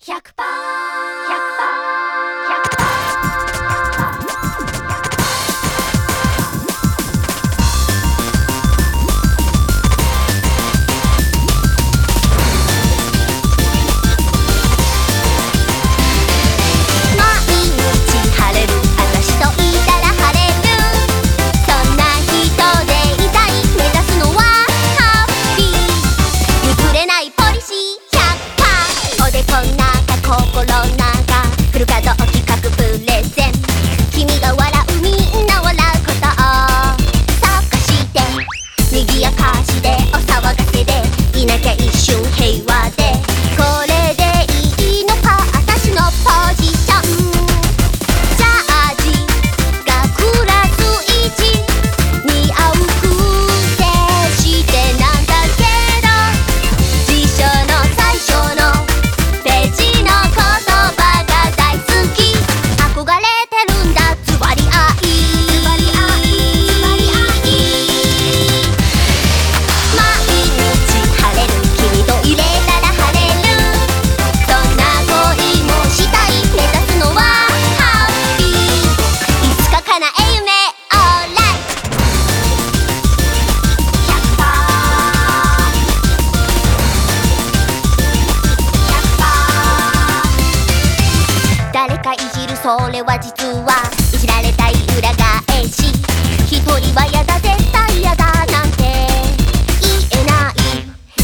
それは実はいじられたい裏返し、一人はやだ絶対やだなんて言えない。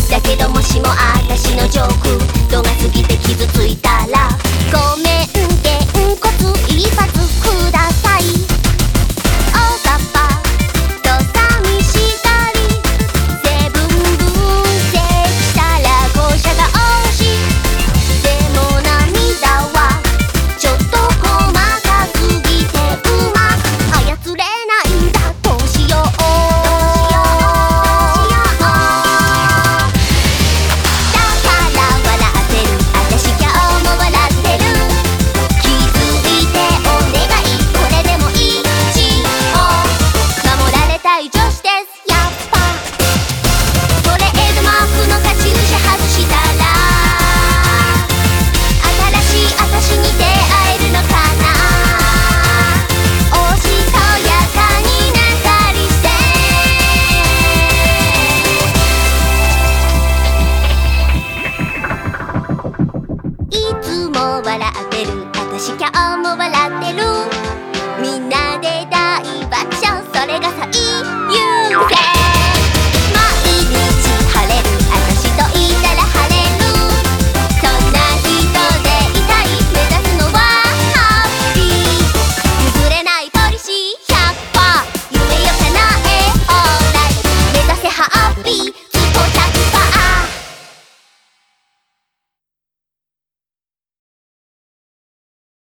だけどもしも私のジョーク度が過ぎて傷ついたらごめんげんこつ一発ください。大雑把と寂しがり成分分析したら誤射が多し、でも涙はちょっと笑ってる私今日も笑ってるみんなで大爆笑それが最優先